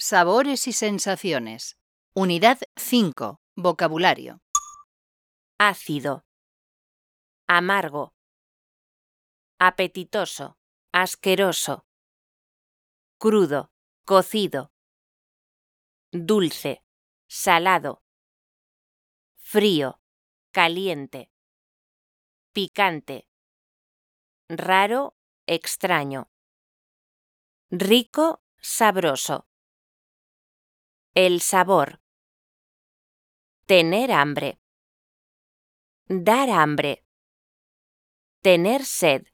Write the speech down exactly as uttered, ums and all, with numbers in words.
Sabores y sensaciones. Unidad cinco. Vocabulario. Ácido, amargo, apetitoso, asqueroso, crudo, cocido, dulce, salado, frío, caliente, picante, raro, extraño, rico, sabroso. El sabor. Tener hambre. Dar hambre. Tener sed.